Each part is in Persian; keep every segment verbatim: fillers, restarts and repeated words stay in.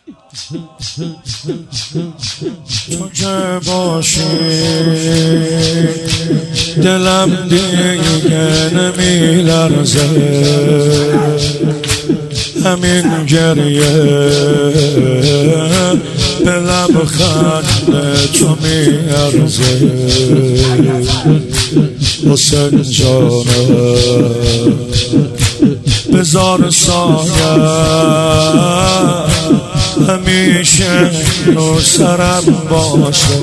تو که باشی دلم دیگه نمی لرزه، همین گریه به لبخند تو می ارزه. حسین جانم بذار سایه همیشه رو سرم باشه،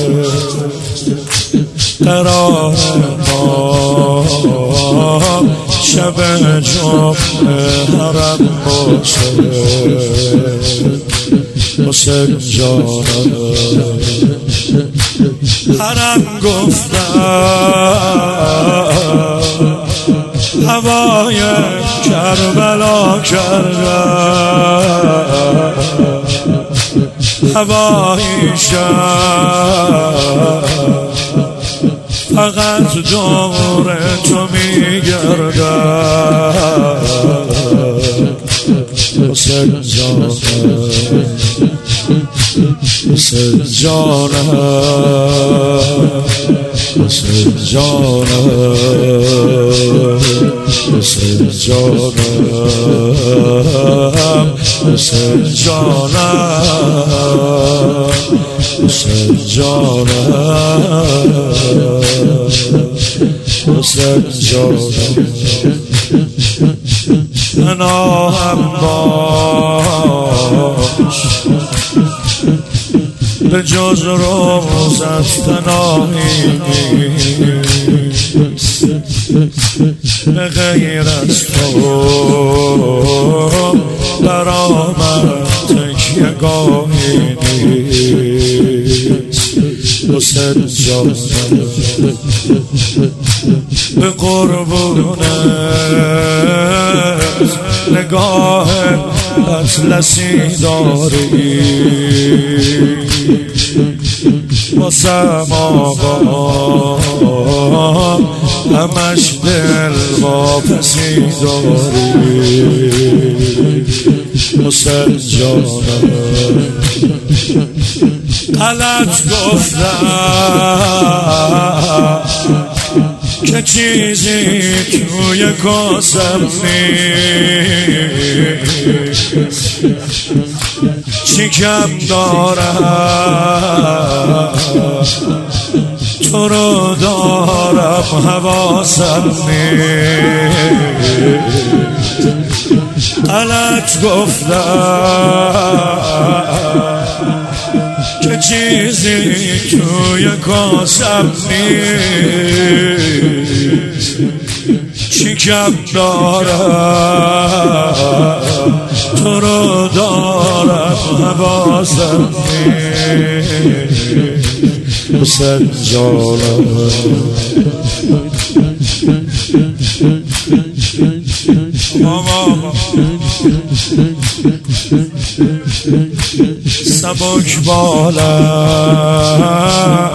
قرار ما شب جمعه حرم باشه. حسین جانم حرم گفتم هوای کربلا کردم، هوای شب فقط دور تو میگردم. حسین جانم حسین جانم حسین جانم حسین جانم حسین جانم حسین جانم حسین جانم پناهم باش به جز روزت پناهی نیست، به غیر از تو برآمد تکیه گاهی نیست. حسین جانم به قربونت نگاه اطلسی داری، واسم آقا همش دل واپسی داری. حسین جانم غلط گفتم که چیزی توی کاسم نیست، چی کم دارم تو رو دارم حواسم نیست. غلط گفتم که چیزی توی کاسم نیست، چی کم دارم تو رو دارم حواسم نیست. حسین جانم سبک بالم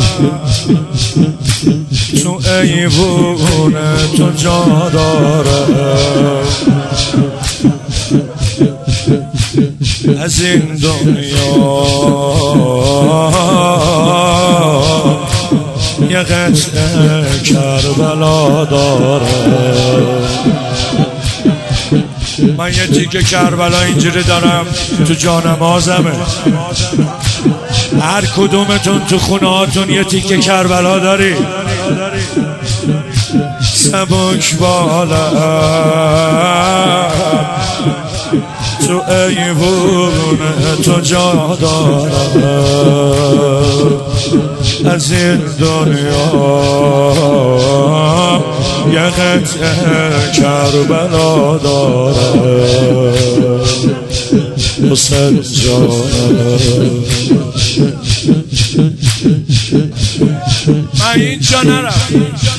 تو ایوون تو جا دارم، از این دنیا یه قطعه کربلا دارم. من یه تیکه کربلا اینجوری دارم تو جانمازمه، هر کدومتون تو خونه هاتون یه تیکه کربلا داری. سبک بالا تو ایوون تو جا دارم، از این دنیا یه قطعه کربلا دارم. حسین جانم من اینجا نرم،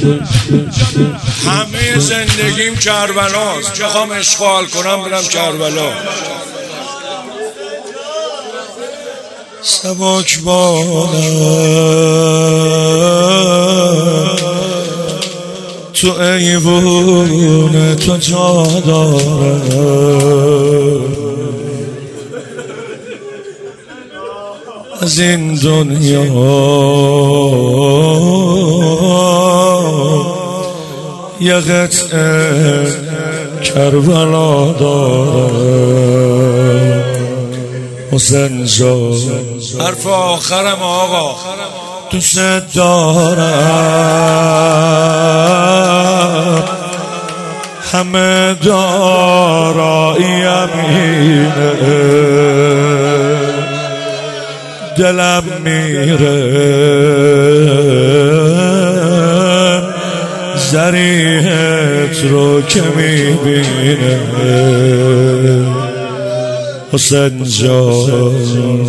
همه زندگیم کربلاست، بخوام اشغال کنم برم کربلا. سبک بالا تو ایوون تو جا دارم، از این دنیا یه قطعه کربلا داره حسین جان. حرف آخرم آقا، دوست دارم همه داراییم اینه، دلم میره ذریعت رو که میبینه حسین جان.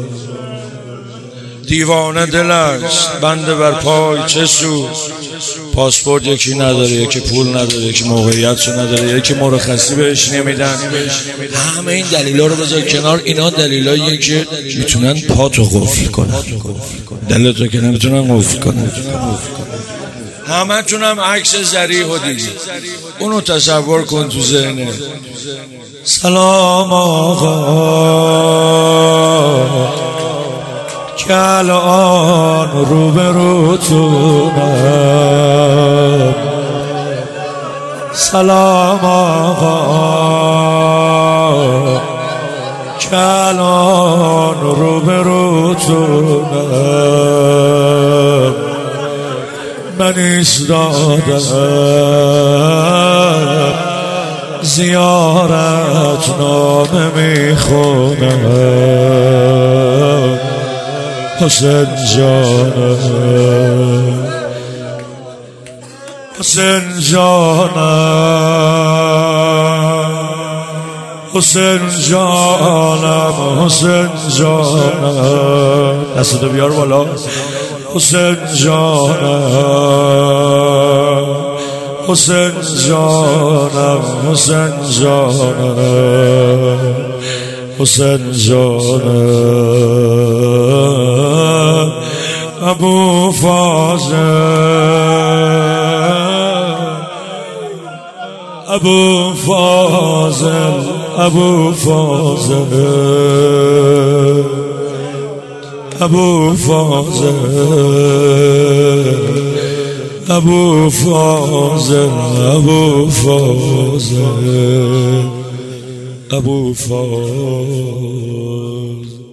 دیوانه دل است بنده بر پای چه سود، پاسپورت یکی نداره، یکی پول نداره، یکی موقعیت رو نداره، یکی مرخصی بهش نمیدن. همه این دلیلا رو بذار کنار، اینا دلیلاییه که میتونن پاتو قفل کنن، دلتو که نمیتونن قفل کنن. همه تونم عکس ذریعو دیدی، اونو تصور کن تو ذهنه. سلام آقا که الان روبروتونم، سلام آقا که الان روبروتونم. من ایستادم زیارت نامه میخونم حسین جانم، حسین جانم، حسین جانم، حسین جانم. دستتو بیار بالا. حسین جانم، حسین جانم، حسین جانم، حسین جانم. ابو فاضل، ابو فاضل، ابو فاضل، ابو فاضل، ابو فاضل، ابو فاضل، ابو فاضل.